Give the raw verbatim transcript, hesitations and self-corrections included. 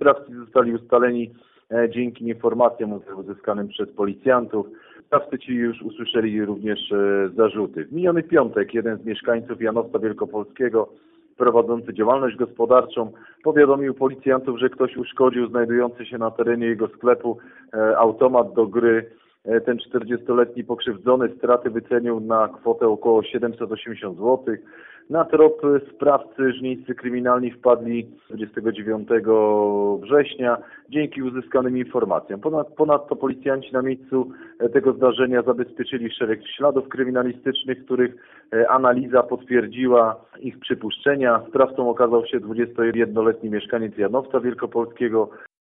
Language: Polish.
Sprawcy zostali ustaleni dzięki informacjom uzyskanym przez policjantów. Sprawcy ci już usłyszeli również zarzuty. W miniony piątek jeden z mieszkańców Janowca Wielkopolskiego prowadzący działalność gospodarczą powiadomił policjantów, że ktoś uszkodził znajdujący się na terenie jego sklepu automat do gry. Ten czterdziestoletni pokrzywdzony straty wycenił na kwotę około siedemset osiemdziesiąt złotych. Na trop sprawcy żnińscy kryminalni wpadli dwudziestego dziewiątego września dzięki uzyskanym informacjom. Ponadto policjanci na miejscu tego zdarzenia zabezpieczyli szereg śladów kryminalistycznych, których analiza potwierdziła ich przypuszczenia. Sprawcą okazał się dwudziestojednoletni mieszkaniec Janowca Wielkopolskiego.